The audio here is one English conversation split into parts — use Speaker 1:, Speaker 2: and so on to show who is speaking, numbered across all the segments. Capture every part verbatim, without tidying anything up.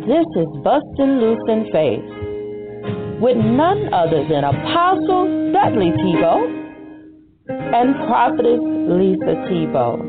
Speaker 1: This is Bustin' Loose in Faith with none other than Apostle Dudley Tebow and Prophetess Lisa Tebow.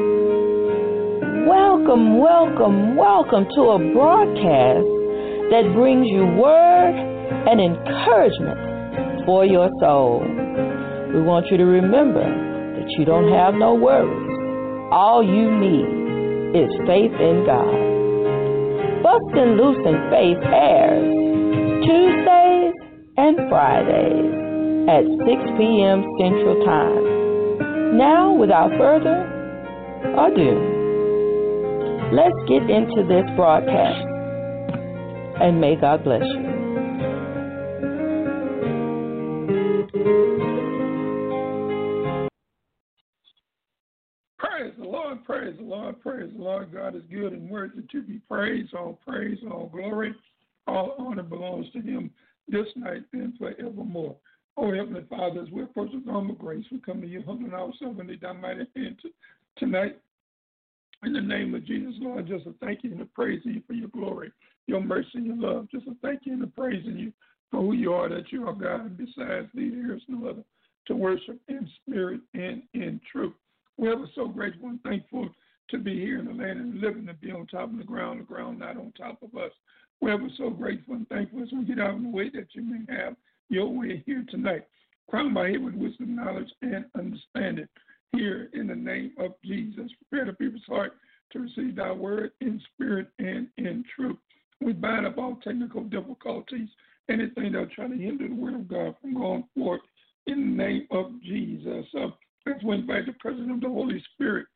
Speaker 1: Welcome, welcome, welcome to a broadcast that brings you word and encouragement for your soul. We want you to remember that you don't have no worries. All you need is faith in God. Bustin' Loose in Faith airs Tuesdays and Fridays at six p.m. Central Time. Now, without further ado, let's get into this broadcast, and may God bless you.
Speaker 2: Praise the Lord, praise the Lord, praise the Lord. God is good and worthy to be praised. All praise, all glory, all honor belongs to him this night and forevermore. Oh, Heavenly Father, as we approach the throne of grace, we come to you humbling ourselves in thy mighty hand tonight. In the name of Jesus, Lord, just a thank you and a praise you for your glory, your mercy, and your love. Just a thank you and a praising you for who you are, that you are God. Besides thee, there is no other to worship in spirit and in truth. We are so grateful and thankful to be here in the land and living, to be on top of the ground, the ground not on top of us. We are so grateful and thankful as we get out of the way that you may have your way here tonight. Crown my head with wisdom, knowledge, and understanding here in the name of Jesus. Prepare the people's heart to receive thy word in spirit and in truth. We bind up all technical difficulties, anything that will try to hinder the word of God from going forth in the name of Jesus. Uh, Let's invite the presence of the Holy Spirit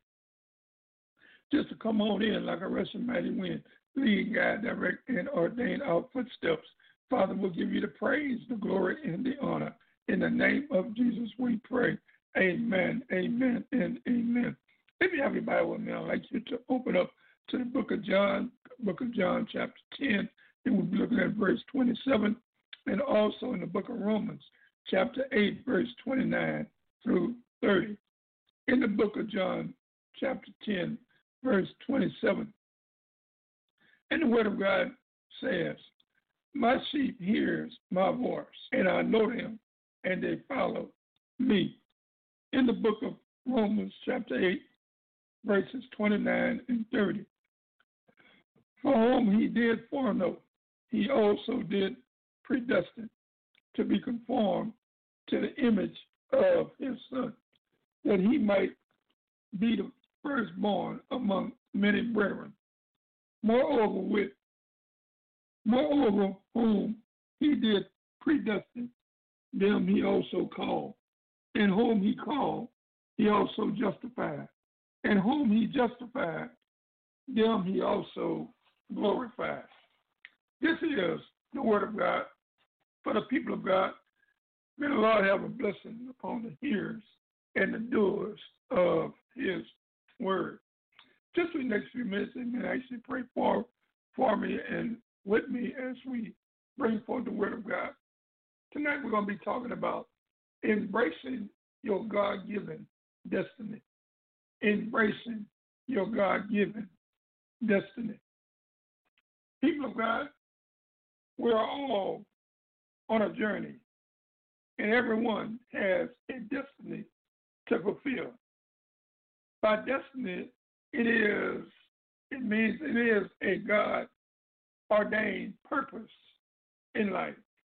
Speaker 2: just to come on in like a rushing mighty wind, lead, guide, direct, and ordain our footsteps. Father, we'll give you the praise, the glory, and the honor. In the name of Jesus, we pray. Amen, amen, and amen. If you have your Bible with me, I'd like you to open up to the book of John, book of John, chapter ten, and we'll be looking at verse twenty-seven, and also in the book of Romans, chapter eight, verse twenty-nine through thirty. In the book of John, chapter ten, verse twenty-seven. And the word of God says, my sheep hears my voice, and I know them, and they follow me. In the book of Romans, chapter eight, verses twenty-nine and thirty. For whom he did foreknow, he also did predestine to be conformed to the image of his Son, that he might be the firstborn among many brethren. Moreover, with moreover whom he did predestine, them he also called. And whom he called, he also justified. And whom he justified, them he also glorified. This is the word of God for the people of God. May the Lord have a blessing upon the hearers and the doers of his word. Just for the next few minutes, amen, actually pray for, for me and with me as we bring forth the word of God. Tonight we're going to be talking about embracing your God-given destiny. Embracing your God-given destiny. People of God, we're all on a journey, and everyone has a destiny to fulfill. By destiny, it is, it means it is a God-ordained purpose in life.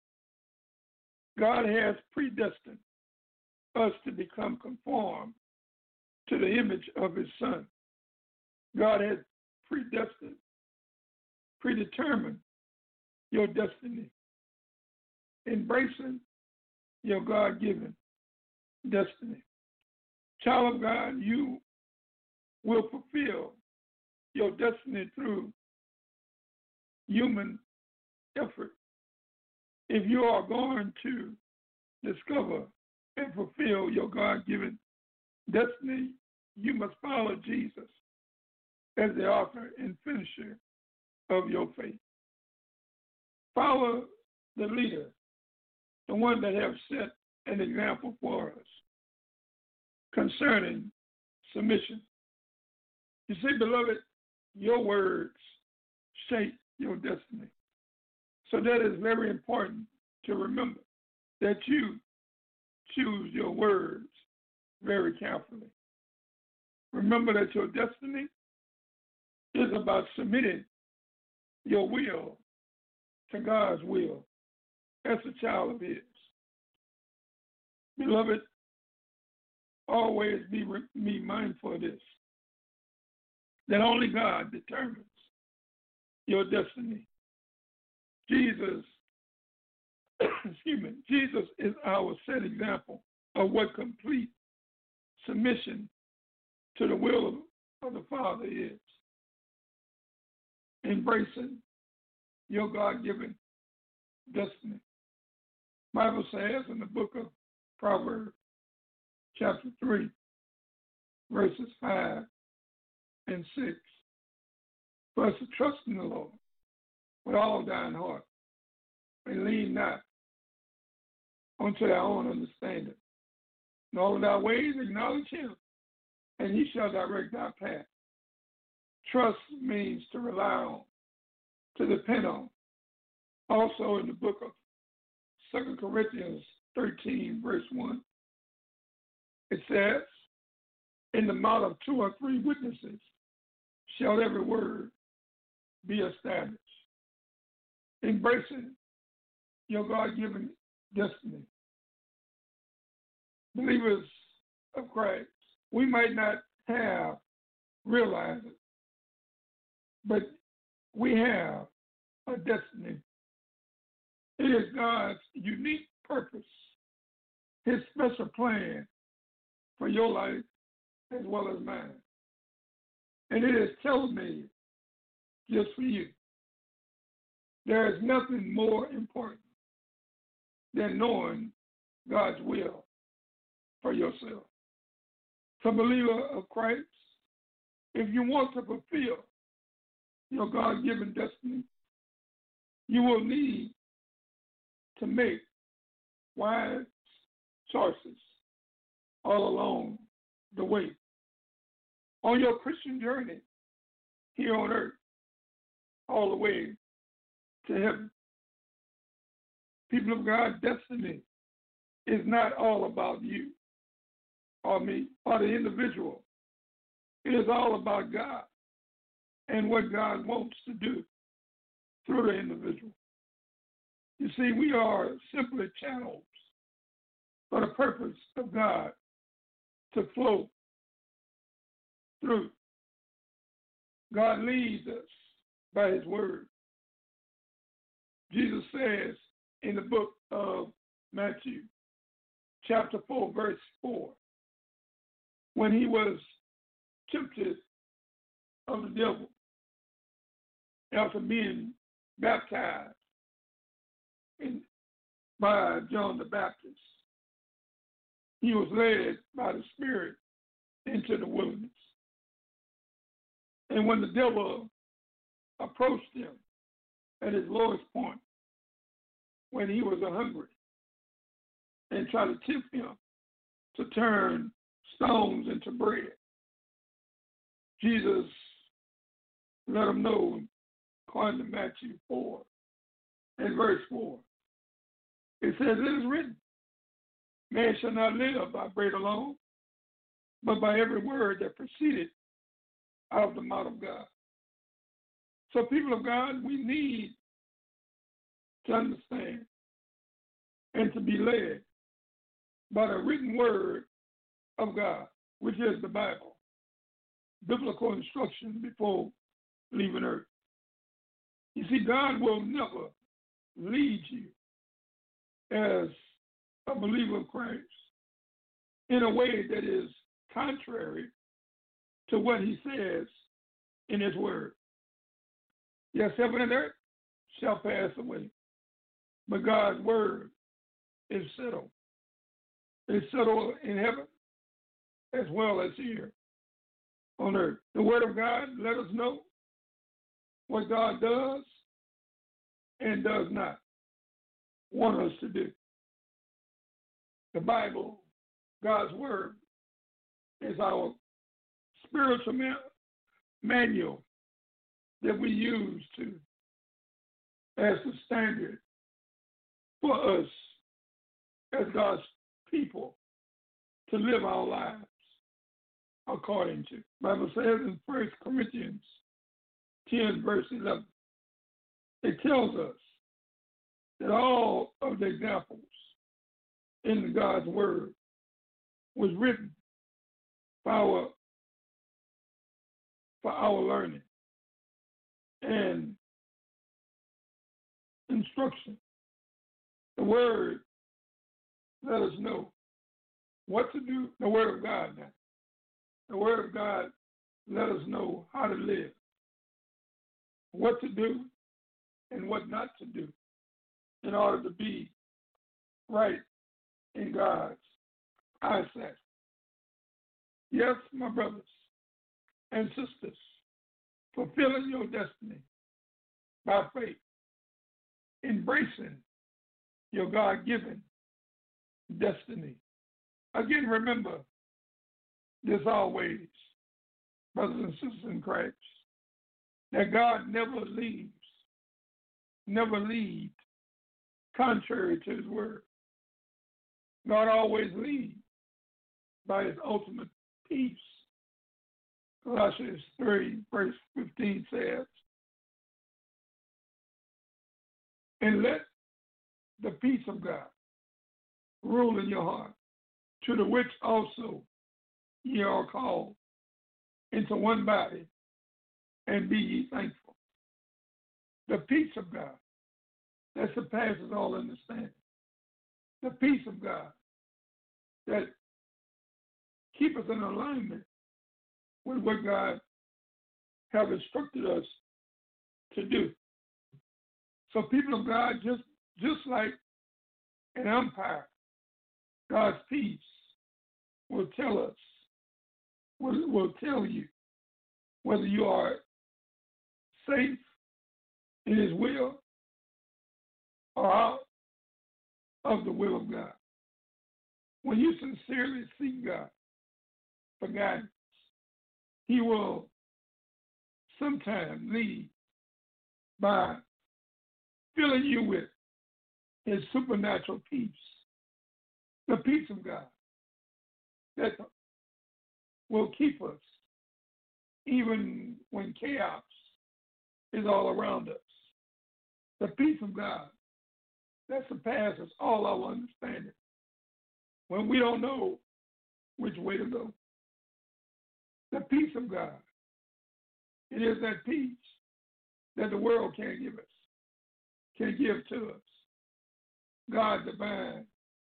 Speaker 2: God has predestined us to become conformed to the image of his Son. God has predestined, predetermined your destiny, embracing your God-given destiny. Child of God, you will fulfill your destiny through human effort. If you are going to discover and fulfill your God-given destiny, you must follow Jesus as the author and finisher of your faith. Follow the leader, the one that has set an example for us concerning submission. You see, beloved, your words shape your destiny. So that is very important to remember, that you choose your words very carefully. Remember that your destiny is about submitting your will to God's will as a child of His. Beloved, always be, be mindful of this, that only God determines your destiny. Jesus, excuse me, Jesus is our set example of what complete submission to the will of, of the Father is. Embracing your God-given destiny. Bible says in the book of Proverbs, chapter three, verses five and six, for us to trust in the Lord with all thine heart, and lean not unto thy own understanding. In all of thy ways acknowledge Him, and He shall direct thy path. Trust means to rely on, to depend on. Also in the book of Second Corinthians thirteen, verse one, it says, in the mouth of two or three witnesses shall every word be established. Embracing your God-given destiny. Believers of Christ, we might not have realized it, but we have a destiny. It is God's unique purpose, His special plan for your life as well as mine. And it is tailor-made just for you. There is nothing more important than knowing God's will for yourself. So, believer of Christ, if you want to fulfill your God-given destiny, you will need to make wise choices all along the way. On your Christian journey here on earth, all the way to heaven. People of God, destiny is not all about you or me or the individual. It is all about God and what God wants to do through the individual. You see, we are simply channels for the purpose of God to flow through. God leads us by His word. Jesus says in the book of Matthew, chapter four, verse four, when He was tempted of the devil after being baptized in, by John the Baptist, He was led by the Spirit into the wilderness. And when the devil approached Him at his lowest point, when he was hungry, and tried to tempt Him to turn stones into bread, Jesus let him know, according to Matthew four and verse four, it says, it is written, man shall not live by bread alone, but by every word that proceeded out of the mouth of God. So, people of God, we need to understand and to be led by the written word of God, which is the Bible, biblical instruction before leaving earth. You see, God will never lead you as a believer of Christ in a way that is contrary to what He says in His word. Yes, heaven and earth shall pass away, but God's word is settled. It's settled in heaven as well as here on earth. The word of God let us know what God does and does not want us to do. The Bible, God's word, is our spiritual man- manual that we use to as the standard for us as God's people to live our lives according to. The Bible says in First Corinthians ten, verse eleven, it tells us that all of the examples in God's word was written for our, for our learning and instruction. The word let us know what to do. The word of God now. The word of God let us know how to live, what to do, and what not to do in order to be right in God's eyesight. Yes, my brothers and sisters, fulfilling your destiny by faith, embracing your God-given destiny. Again, remember this always, brothers and sisters in Christ, that God never leaves, never leads contrary to his word. God always leads by his ultimate peace. Colossians three, verse fifteen says, and let the peace of God rule in your heart, to the which also ye are called into one body, and be ye thankful. The peace of God that surpasses all understanding. The peace of God that keeps us in alignment with what God has instructed us to do. So people of God, just, just like an umpire, God's peace will tell us, will, will tell you whether you are safe in his will or out of the will of God. When you sincerely seek God for guidance, he will sometimes lead by filling you with his supernatural peace, the peace of God that will keep us even when chaos is all around us. The peace of God that surpasses all our understanding when we don't know which way to go. The peace of God, it is that peace that the world can't give us, can give to us. God's divine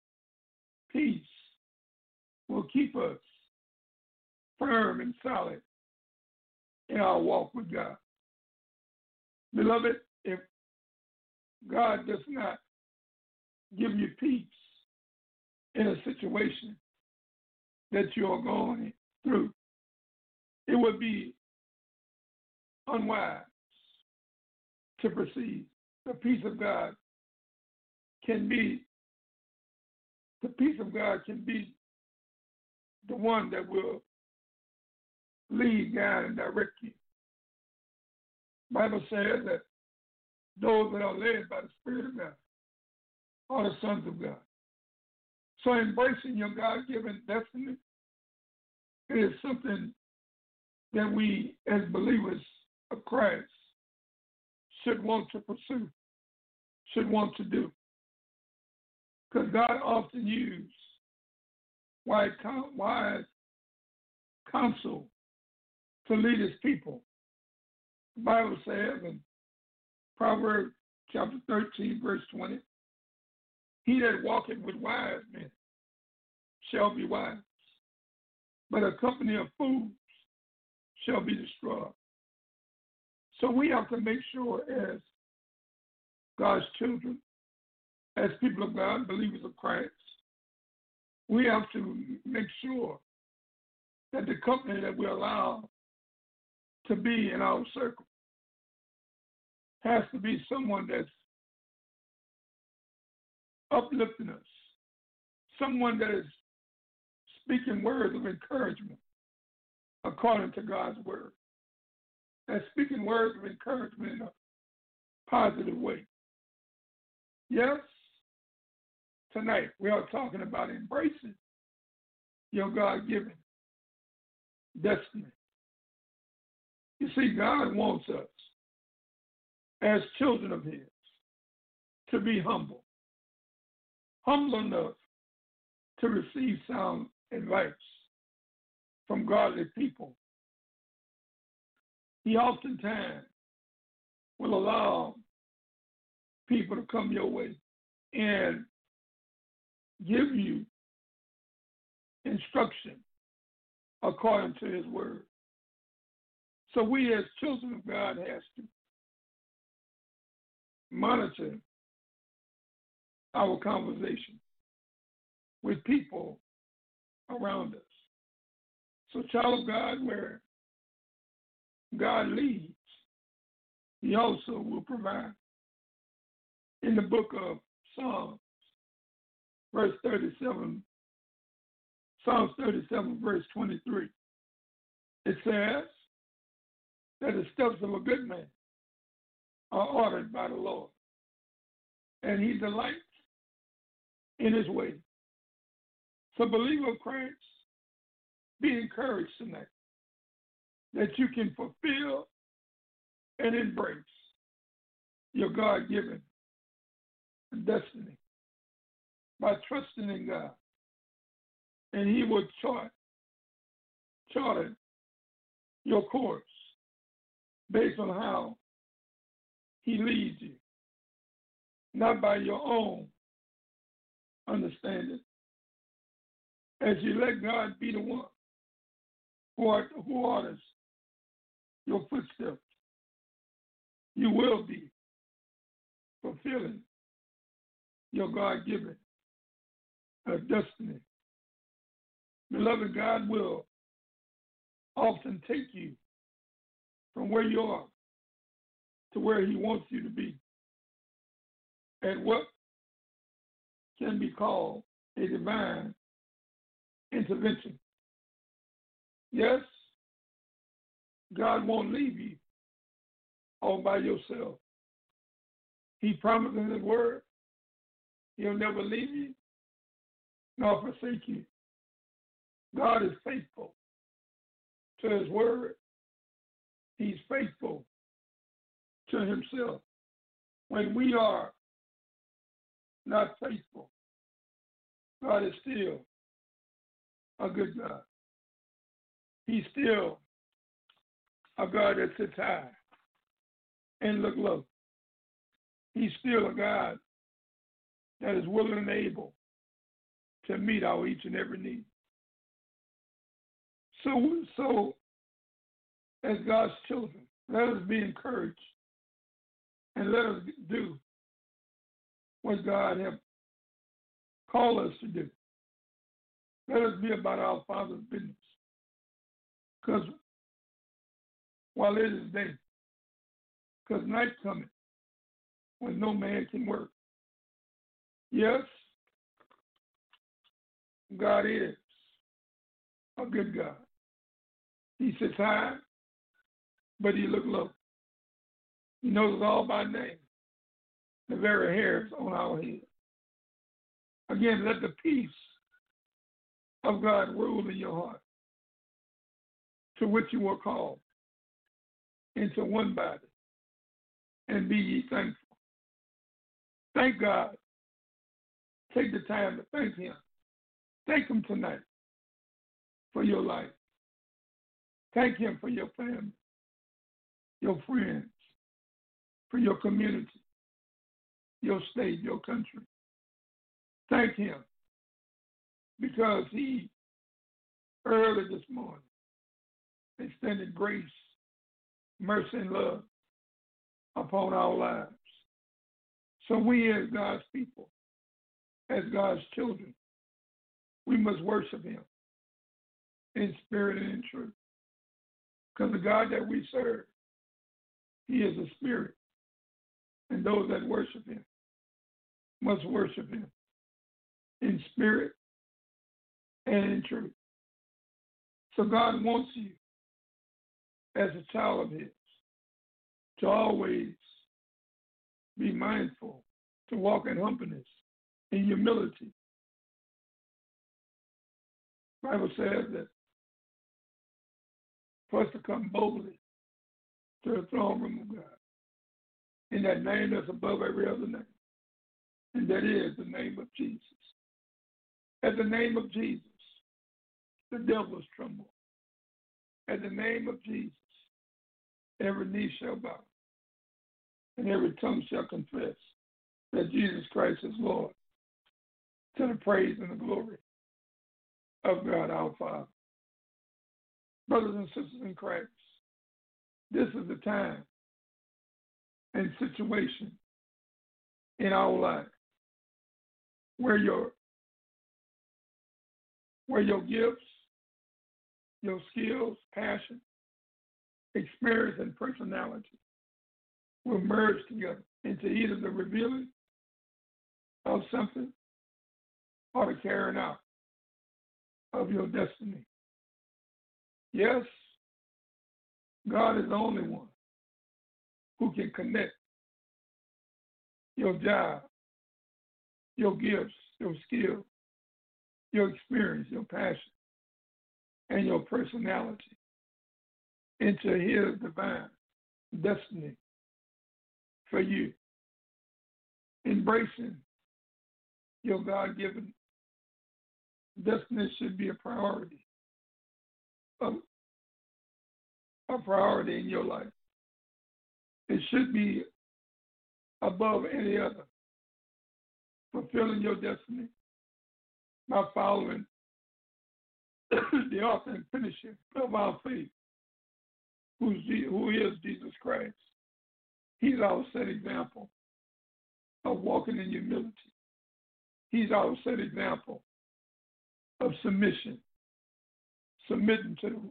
Speaker 2: peace will keep us firm and solid in our walk with God. Beloved, if God does not give you peace in a situation that you are going through, it would be unwise to proceed. The peace of God can be, the peace of God can be the one that will lead, guide, and direct you. The Bible says that those that are led by the Spirit of God are the sons of God. So embracing your God-given destiny is something that we as believers of Christ should want to pursue, should want to do. Because God often uses wise counsel to lead his people. The Bible says in Proverbs chapter thirteen, verse twenty, he that walketh with wise men shall be wise, but a company of fools shall be destroyed. So we have to make sure as God's children, as people of God, believers of Christ, we have to make sure that the company that we allow to be in our circle has to be someone that's uplifting us, someone that is speaking words of encouragement according to God's word, that's speaking words of encouragement in a positive way. Yes, tonight we are talking about embracing your God-given destiny. You see, God wants us as children of His to be humble, humble enough to receive sound advice from godly people. He oftentimes will allow people to come your way and give you instruction according to His word. So we as children of God has to monitor our conversation with people around us. So child of God, where God leads, He also will provide. In the book of Psalms, verse thirty-seven, Psalms thirty-seven, verse twenty-three, it says that the steps of a good man are ordered by the Lord, and He delights in His way. So, believer of Christ, be encouraged tonight that you can fulfill and embrace your God-given destiny by trusting in God, and He will chart, charter your course based on how He leads you, not by your own understanding. As you let God be the one who, are, who orders your footsteps, you will be fulfilling your God-given uh, destiny. Beloved, God will often take you from where you are to where He wants you to be at what can be called a divine intervention. Yes, God won't leave you all by yourself. He promised in His word He'll never leave you nor forsake you. God is faithful to His word. He's faithful to Himself. When we are not faithful, God is still a good God. He's still a God that sits high and look low. He's still a God that is willing and able to meet our each and every need. So, so as God's children, let us be encouraged and let us do what God has called us to do. Let us be about our Father's business. Because while it is day, because night cometh when no man can work. Yes, God is a good God. He sits high, but He looks low. He knows us all by name, the very hairs on our head. Again, let the peace of God rule in your heart, to which you were called into one body, and be ye thankful. Thank God. Take the time to thank Him. Thank Him tonight for your life. Thank Him for your family, your friends, for your community, your state, your country. Thank Him because He, early this morning, extended grace, mercy, and love upon our lives. So we as God's people, as God's children, we must worship Him in spirit and in truth. Because the God that we serve, He is a spirit. And those that worship Him must worship Him in spirit and in truth. So God wants you, as a child of His, to always be mindful to walk in humbleness, in humility. The Bible says that for us to come boldly to the throne room of God, in that name that's above every other name, and that is the name of Jesus. At the name of Jesus, the devils tremble. At the name of Jesus, every knee shall bow, and every tongue shall confess that Jesus Christ is Lord, to the praise and the glory of God our Father. Brothers and sisters in Christ, this is the time and situation in our life where your where your gifts, your skills, passion, experience, and personality will merge together into either the revealing of something or the carrying out of your destiny. Yes, God is the only one who can connect your job, your gifts, your skills, your experience, your passion, and your personality into his divine destiny for you. Embracing your God-given destiny should be a priority, a, a priority in your life. It should be above any other. Fulfilling your destiny by following the author and finisher of our faith, who's, who is Jesus Christ. He's our set example of walking in humility. He's our set example of submission, submitting to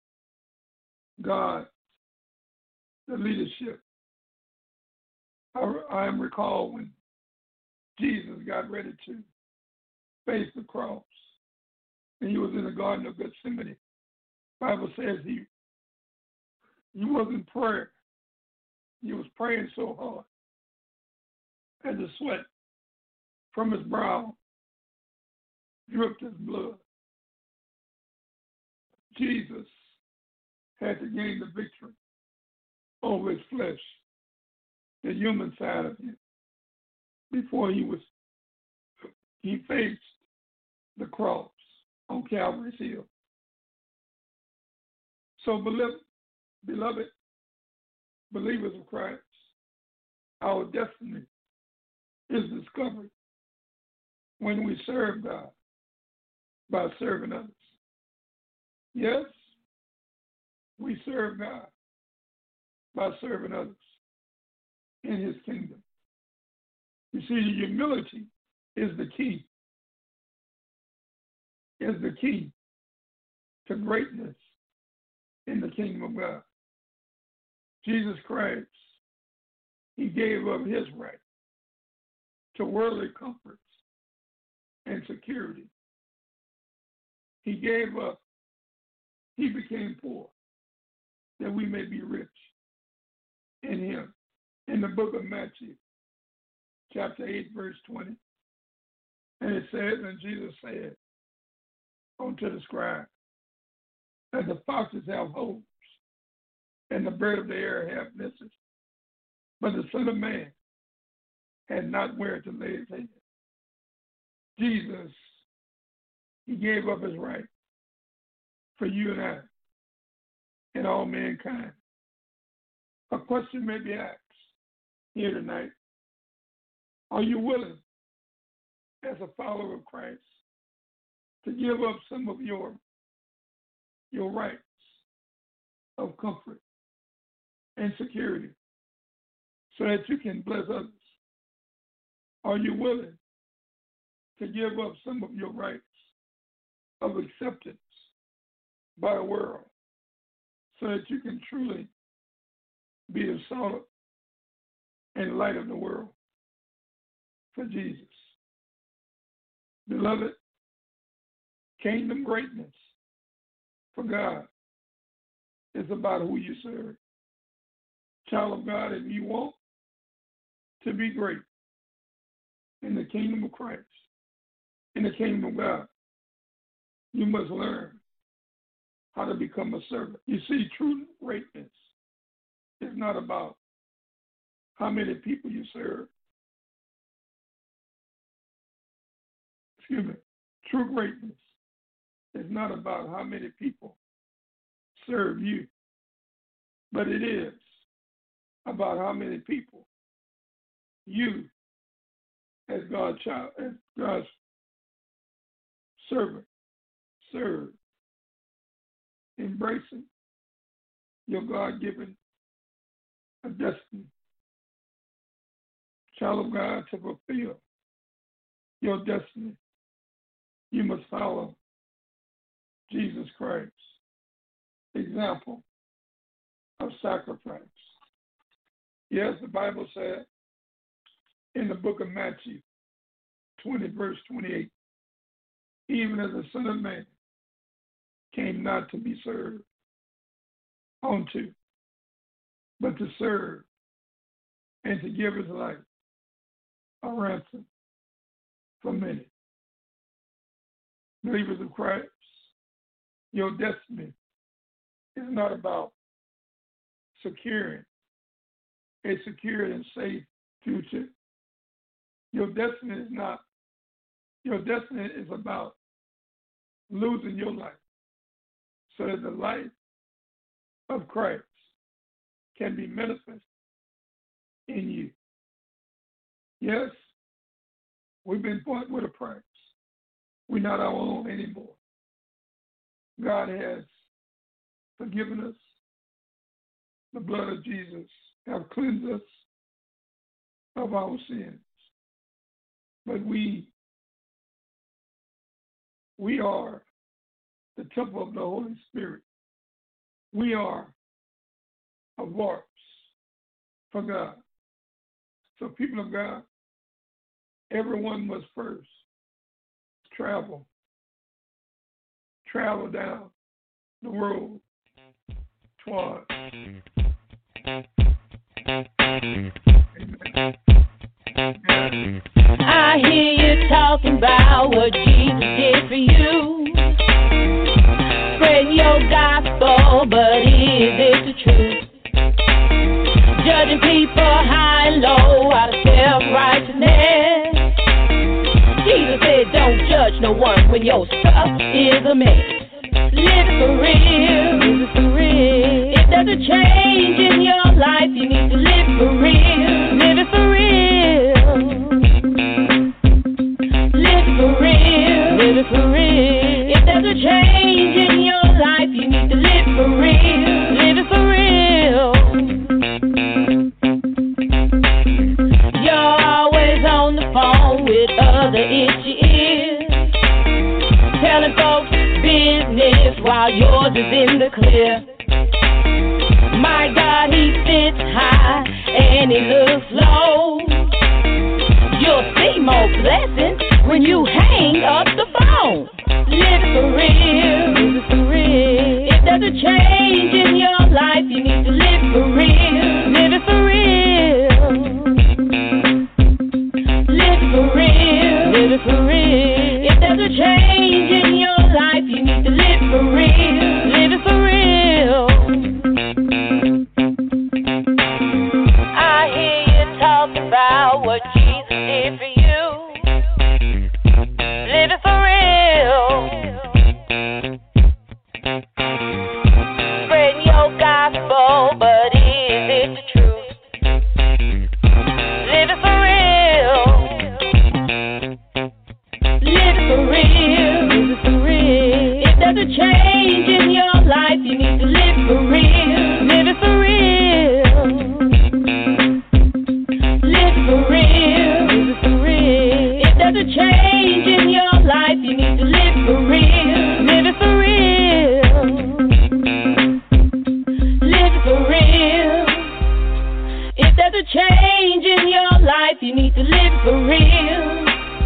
Speaker 2: God, the leadership. I, I am recalled when Jesus got ready to face the cross, and he was in the Garden of Gethsemane. The Bible says he he wasn't praying. He was praying so hard, and the sweat from his brow dripped his blood. Jesus had to gain the victory over his flesh, the human side of him, before he was he faced the cross on Calvary's hill. So, beloved, beloved believers of Christ, our destiny is discovered when we serve God by serving others. Yes, we serve God by serving others in his kingdom. You see, humility is the key, is the key to greatness in the kingdom of God. Jesus Christ, he gave up his right to worldly comforts and security. He gave up, he became poor, that we may be rich in him. In the book of Matthew, chapter eight, verse twenty, and it says, and Jesus said unto the scribe, that the foxes have holes, and the bird of the air have nests, but the Son of Man had not where to lay his head. Jesus, he gave up his right for you and I and all mankind. A question may be asked here tonight. Are you willing, as a follower of Christ, to give up some of your, your rights of comfort and security so that you can bless others? Are you willing to give up some of your rights of acceptance by the world so that you can truly be the salt and light of the world for Jesus? Beloved, kingdom greatness for God is about who you serve. Child of God, if you want to be great, in the kingdom of Christ, in the kingdom of God, you must learn how to become a servant. You see, true greatness is not about how many people you serve. Excuse me. True greatness is not about how many people serve you, but it is about how many people you, as God's child, as God's servant, serve, embracing your God-given destiny. Child of God, to fulfill your destiny, you must follow Jesus Christ's example of sacrifice. Yes, the Bible said in the book of Matthew twenty, verse twenty-eight, even as the Son of Man came not to be served unto, but to serve and to give his life a ransom for many. Believers of Christ, your destiny is not about securing a secure and safe future. Your destiny is not, your destiny is about losing your life so that the life of Christ can be manifested in you. Yes, we've been bought with a price. We're not our own anymore. God has forgiven us. The blood of Jesus has cleansed us of our sins. But we, we are the temple of the Holy Spirit. We are a voice for God. So people of God, everyone must first travel, travel down the road toward.
Speaker 1: I hear you talking about what Jesus did for you. Spreading your gospel, but is it the truth? Judging people high and low out of self-righteousness. Jesus said, don't judge no one when your stuff is a mess. Live it for real, live it for real. If there's a change in your life, you need to live for real, live it for real. Live it for real, live it for real. If there's a change in your life, you need to live for real, live it for real. You're always on the phone with other itchy ears, telling folks business while yours is in the clear. My God, he sits high and he looks low. You'll see more blessings when you hang up the phone. Live it for real, live it for real. If there's a change in your life, you need to live for real, live it for real. Live it for real, live it for real. If there's a change in your life, you need to live for real, live it for real. I hear you talking about what Jesus did for you. Live it for real. Spreading your gospel, but is it the truth? Live it for real. Live it for real, live it for real. If there's a change in your life, you need to live for real, live it for real. Live it for real, live it for real. If there's a change in your life, you need to live for real, live it for real. Live it for real. If there's a change in your life, you need to live for real.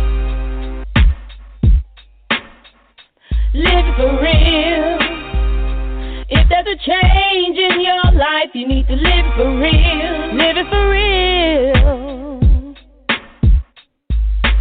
Speaker 1: Live it for real. If there's a change in your life, you need to live for real. Live it for real.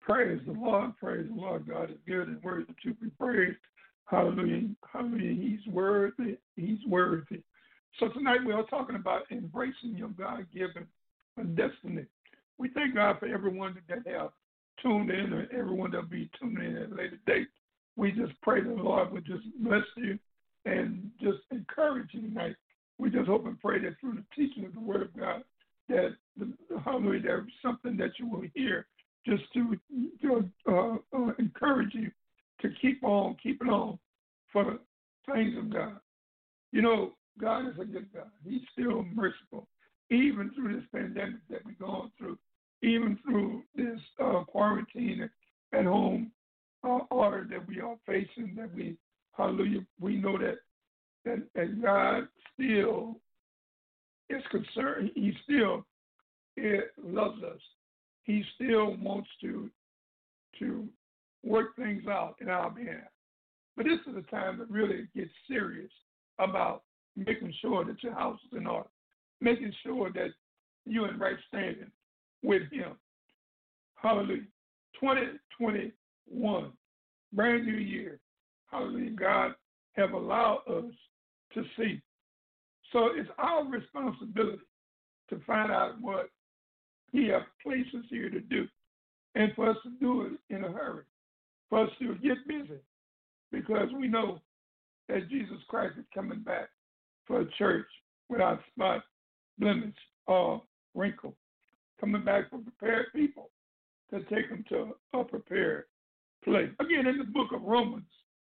Speaker 2: Praise the Lord. Praise the Lord. God is good and worthy to be praised. Hallelujah. Hallelujah. He's worthy. He's worthy. So tonight we are talking about embracing your God-given destiny. We thank God for everyone that have tuned in and everyone that will be tuning in at a later date. We just pray the Lord would just bless you and just encourage you tonight. We just hope and pray that through the teaching of the Word of God, that the, hallelujah, there's something that you will hear just to, to uh, uh, encourage you to keep on, keep it on for the things of God. You know, God is a good God. He's still merciful, even through this pandemic that we're going through, even through this uh, quarantine at home uh, order that we are facing, that we, hallelujah, we know that, that, that God still is concerned. He still it loves us. He still wants to, to work things out in our behalf. But this is a time to really get serious about making sure that your house is in order, making sure that you're in right standing with Him. Hallelujah. twenty twenty-one, brand new year. Hallelujah. God have allowed us to see. So it's our responsibility to find out what He has placed us here to do, and for us to do it in a hurry, for us to get busy, because we know that Jesus Christ is coming back for a church without spot, blemish, or wrinkle, coming back for prepared people to take them to a prepared place. Again, in the book of Romans,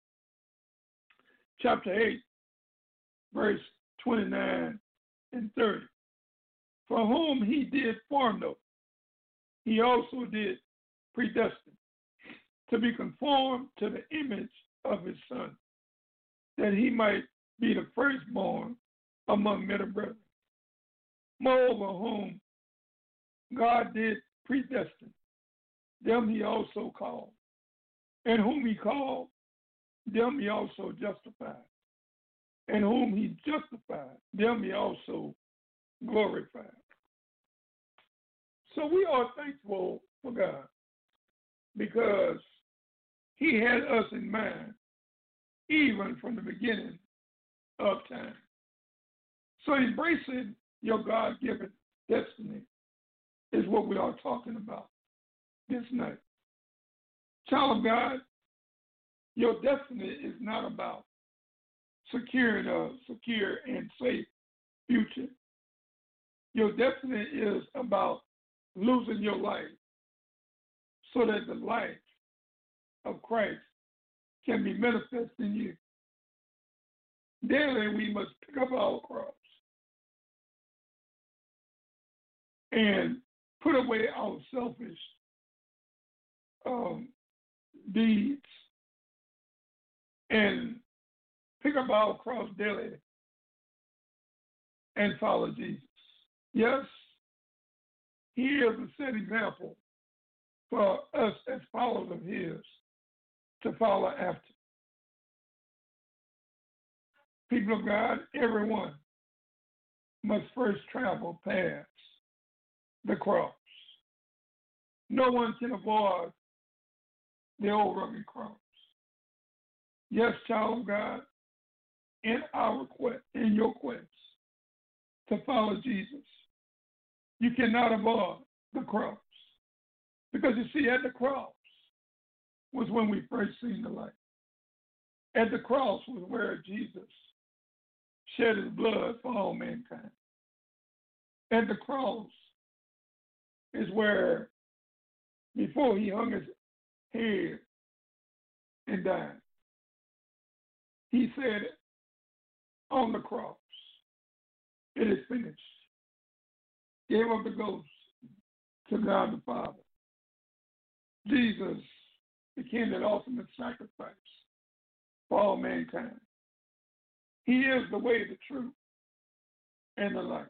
Speaker 2: chapter eight, verse twenty-nine and thirty. For whom He did foreknow, He also did predestine to be conformed to the image of His Son, that He might be the firstborn among many brethren. Moreover, whom God did predestine, them He also called. And whom He called, them He also justified. And whom He justified, them He also glorified. So we are thankful for God because He had us in mind even from the beginning of time. So embracing your God-given destiny is what we are talking about this night. Child of God, your destiny is not about securing a secure and safe future. Your destiny is about losing your life so that the life of Christ can be manifest in you. Daily, we must pick up our cross and put away our selfish um, deeds and pick up our cross daily and follow Jesus. Yes, He is a set example for us as followers of His to follow after. People of God, everyone must first travel past the cross. No one can avoid the old rugged cross. Yes, child of God, in our quest, in your quest to follow Jesus, you cannot avoid the cross. Because you see, at the cross was when we first seen the light. At the cross was where Jesus shed His blood for all mankind. At the cross is where, before He hung His head and died, He said on the cross, it is finished. Gave up the ghost to God the Father. Jesus became that ultimate sacrifice for all mankind. He is the way, the truth, and the life.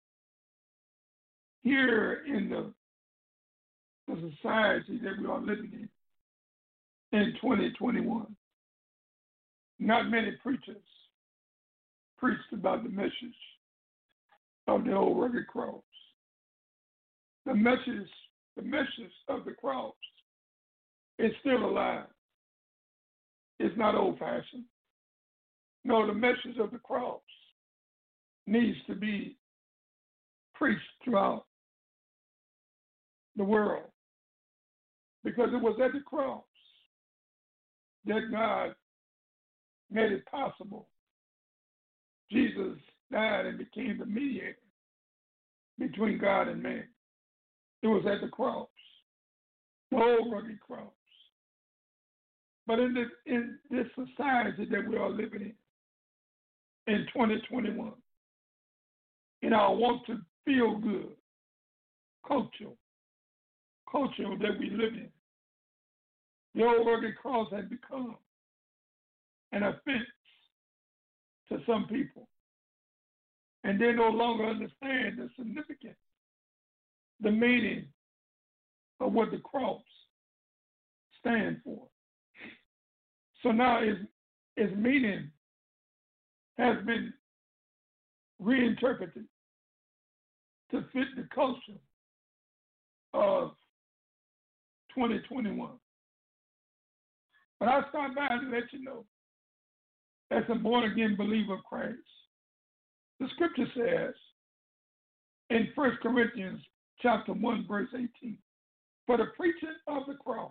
Speaker 2: Here in the, the society that we are living in, in twenty twenty-one, not many preachers preached about the message of the old rugged cross. The message, the message of the cross It's still alive. It's not old-fashioned. No, the message of the cross needs to be preached throughout the world, because it was at the cross that God made it possible. Jesus died and became the mediator between God and man. It was at the cross, the old rugged cross. But in this, in this society that we are living in, in twenty twenty-one, in our want to feel good culture, culture that we live in, the old rugged cross has become an offense to some people. And they no longer understand the significance, the meaning of what the cross stands for. So now its, its meaning has been reinterpreted to fit the culture of twenty twenty-one. But I start by to let you know, as a born-again believer of Christ, the scripture says in First Corinthians chapter one, verse eighteen, for the preaching of the cross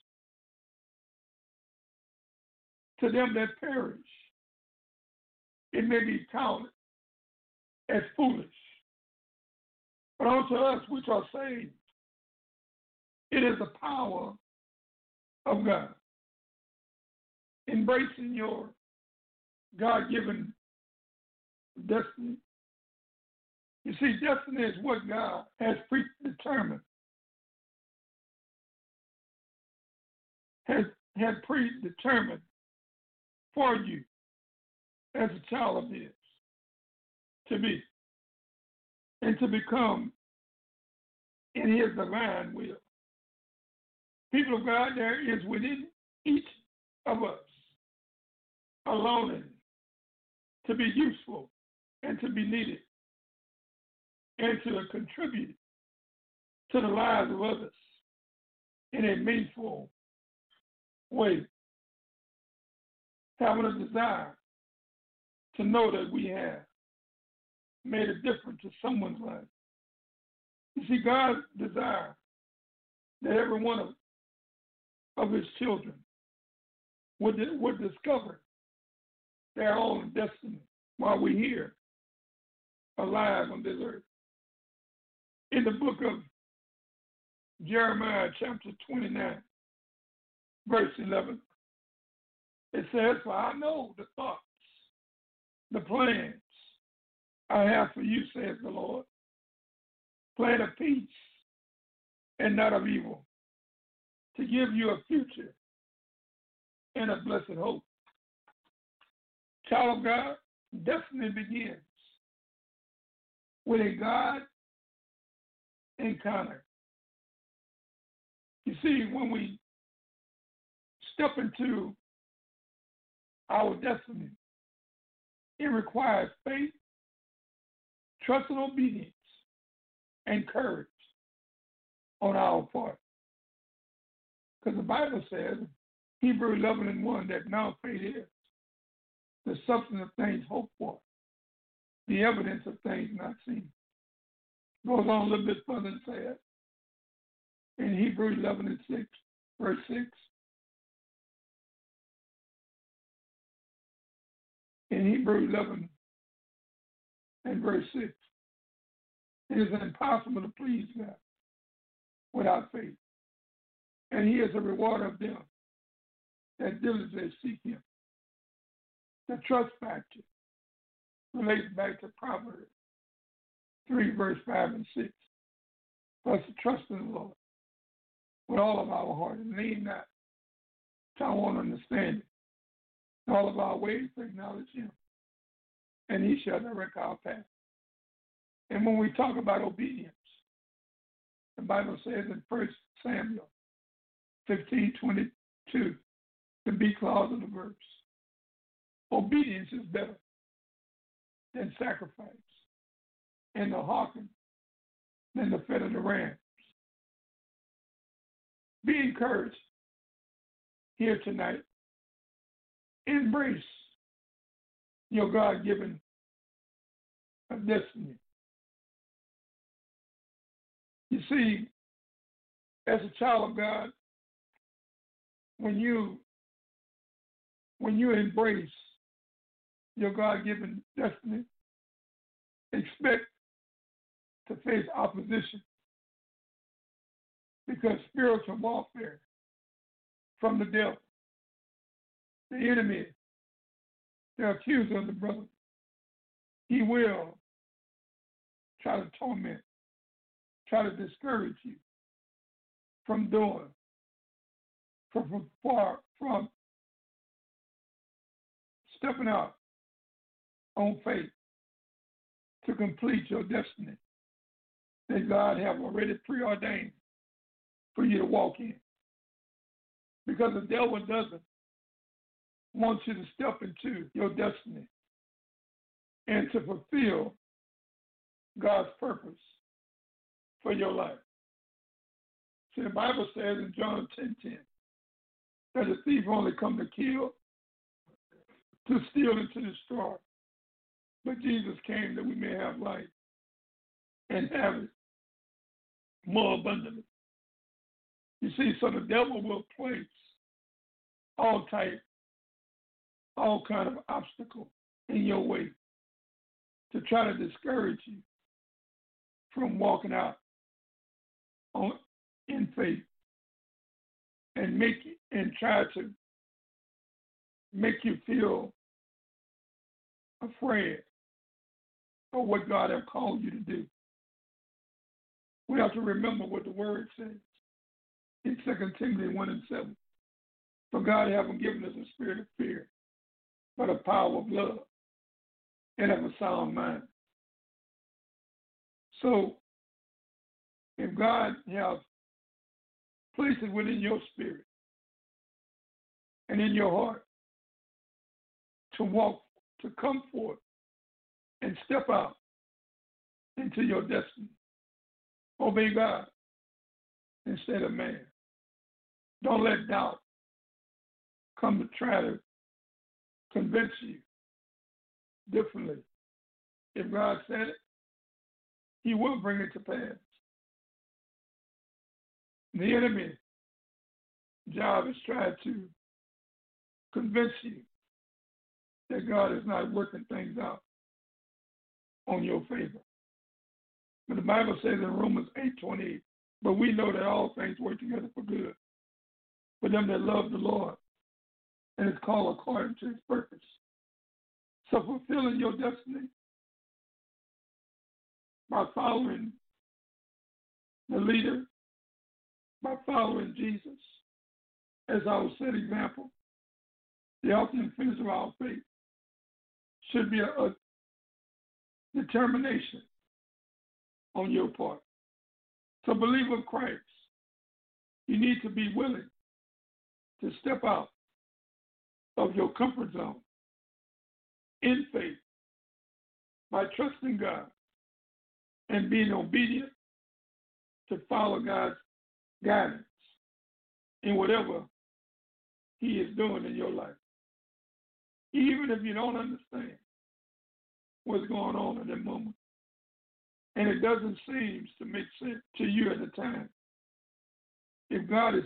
Speaker 2: to them that perish, it may be counted as foolish. But unto us which are saved, it is the power of God. Embracing your God-given destiny. You see, destiny is what God has predetermined, has had predetermined for you as a child of His to be and to become in His divine will. People of God, there is within each of us a longing to be useful and to be needed and to contribute to the lives of others in a meaningful way. Having a desire to know that we have made a difference to someone's life. You see, God desires that every one of, of His children would, would discover their own destiny while we're here, alive on this earth. In the book of Jeremiah, chapter twenty-nine, verse eleven, it says, for I know the thoughts, the plans I have for you, says the Lord, plan of peace and not of evil, to give you a future and a blessed hope. Child of God, destiny begins with a God encounter. You see, when we step into our destiny, it requires faith, trust, and obedience, and courage on our part. Because the Bible says, Hebrews eleven and one, that now faith is the substance of things hoped for, the evidence of things not seen. Goes on a little bit further and says, in Hebrews eleven and six, verse six, in Hebrews eleven and verse six, it is impossible to please God without faith. And He is a rewarder of them that diligently seek Him. The trust factor relates back to Proverbs three, verse five and six. For us to trust in the Lord with all of our heart and lean not to our own understanding. In all of our ways to acknowledge Him, and He shall direct our path. And when we talk about obedience, the Bible says in First Samuel fifteen twenty-two, the B clause of the verse, obedience is better than sacrifice, and the hearken than the fat of the rams. Be encouraged here tonight, embrace your God-given destiny. You see, as a child of God, when you when you embrace your God-given destiny, expect to face opposition, because spiritual warfare from the devil, the enemy, the accuser of the brother, he will try to torment, try to discourage you from doing, from, from far from stepping out on faith to complete your destiny that God have already preordained for you to walk in. Because the devil doesn't want you to step into your destiny and to fulfill God's purpose for your life. See, the Bible says in John ten ten that the thief only come to kill, to steal, and to destroy. But Jesus came that we may have life and have it more abundantly. You see, so the devil will place all type, all kind of obstacle in your way to try to discourage you from walking out on, in faith and make and try to make you feel afraid of what God has called you to do. We have to remember what the word says in Second Timothy one and seven. For God hasn't given us a spirit of fear, but a power of love and of a sound mind. So, if God has placed it within your spirit and in your heart to walk, to come forth and step out into your destiny, obey God instead of man. Don't let doubt come to try to convince you differently. If God said it, he will bring it to pass. The enemy job is trying to convince you that God is not working things out on your favor. But the Bible says in Romans eight twenty-eight, but we know that all things work together for good for them that love the Lord and is called according to his purpose. So fulfilling your destiny by following the leader, by following Jesus as our set example, the author and finisher of our faith, should be a, a determination on your part. So, believer of Christ, you need to be willing to step out of your comfort zone in faith by trusting God and being obedient to follow God's guidance in whatever he is doing in your life. Even if you don't understand what's going on at that moment, and it doesn't seem to make sense to you at the time, if God is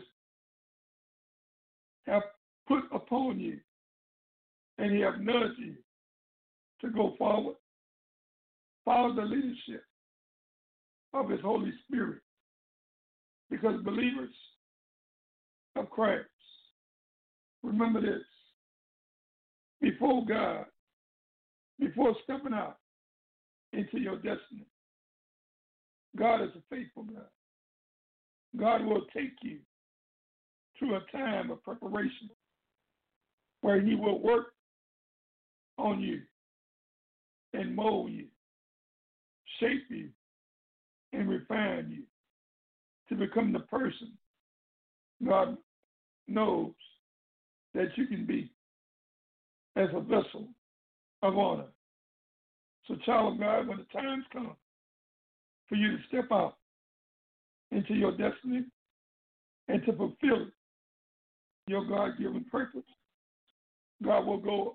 Speaker 2: have put upon you and he have nudged you to go forward, follow the leadership of his Holy Spirit. Because believers of Christ, remember this, before God, before stepping out into your destiny, God is a faithful God. God will take you through a time of preparation where he will work on you and mold you, shape you, and refine you to become the person God knows that you can be as a vessel of honor. So, child of God, when the times come for you to step out into your destiny and to fulfill it, your God-given purpose, God will go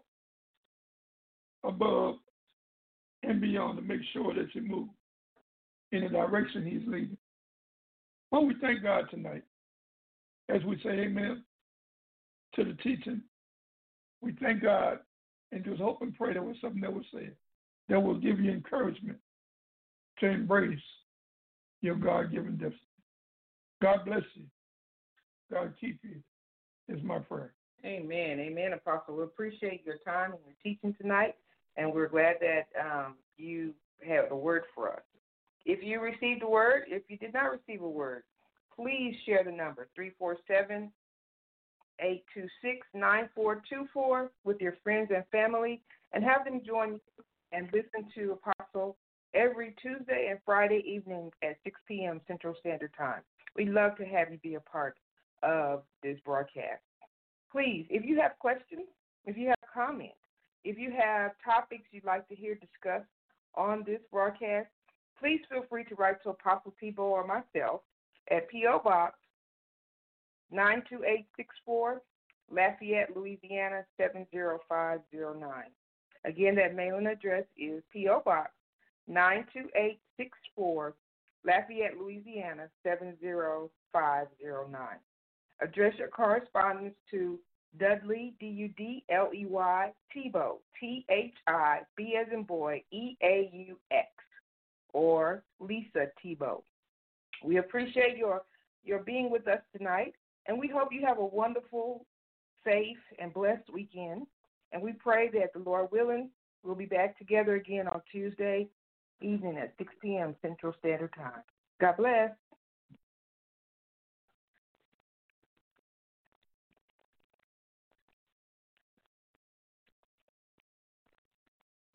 Speaker 2: above and beyond to make sure that you move in the direction he's leading. Well, we thank God tonight as we say amen to the teaching. We thank God and just hope and pray there was something that was said that will give you encouragement to embrace your God-given destiny. God bless you. God keep you is my prayer.
Speaker 3: Amen. Amen, Apostle. We appreciate your time and your teaching tonight, and we're glad that um, you have a word for us. If you received a word, if you did not receive a word, please share the number, three four seven, eight two six, nine four two four, with your friends and family, and have them join and listen to Apostle every Tuesday and Friday evening at six p.m. Central Standard Time. We'd love to have you be a part of this broadcast. Please, if you have questions, if you have comments, if you have topics you'd like to hear discussed on this broadcast, please feel free to write to Apostle Tebow or myself at P O. Box nine two eight six four, Lafayette, Louisiana seven zero five zero nine. Again, that mailing address is P O. Box nine two eight six four, Lafayette, Louisiana seven zero five zero nine. Address your correspondence to Dudley, D U D L E Y, Tebow, T H I B as in boy, E A U X, or Lisa Tebow. We appreciate your, your being with us tonight, and we hope you have a wonderful, safe, and blessed weekend. And we pray that the Lord willing, we'll be back together again on Tuesday evening at six p.m. Central Standard Time. God bless.